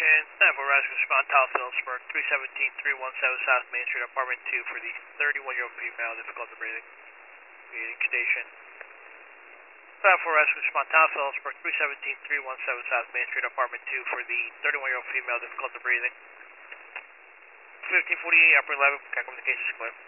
station. 9-4 rescue respond, Tower Phillipsburg, 317-317 South Main Street, apartment 2 for the 31-year-old female, difficulty breathing. Meeting station. 9-4 rescue respond, Tower Phillipsburg, 317-317 South Main Street, apartment 2 for the 31-year-old female, difficulty breathing. 1548, upper 11, communications clear.